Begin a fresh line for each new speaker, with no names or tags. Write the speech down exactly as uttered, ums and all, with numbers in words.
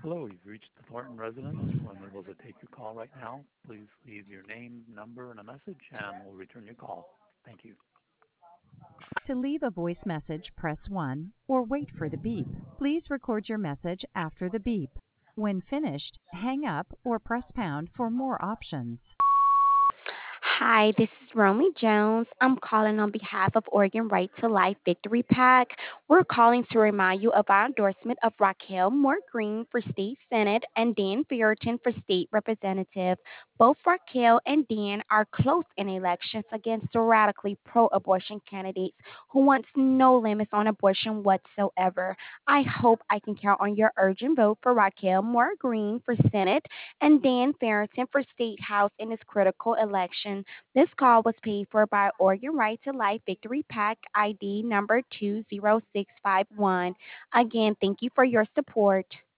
Hello, you've reached the Thornton residence. We're unable to take your call right now. Please leave your name, number, and a message, and we'll return your call. Thank you.
To leave a voice message, press one or wait for the beep. Please record your message after the beep. When finished, hang up or press pound for more options.
Hi, this is Romy Jones. I'm calling on behalf of Oregon Right to Life Victory PAC. We're calling to remind you of our endorsement of Raquel Moore Green for State Senate and Dan Ferriton for State Representative. Both Raquel and Dan are close in elections against radically pro-abortion candidates who wants no limits on abortion whatsoever. I hope I can count on your urgent vote for Raquel Moore Green for Senate and Dan Ferriton for State House in this critical election. This call was paid for by Oregon Right to Life Victory PAC I D number two zero six five one. Again, thank you for your support.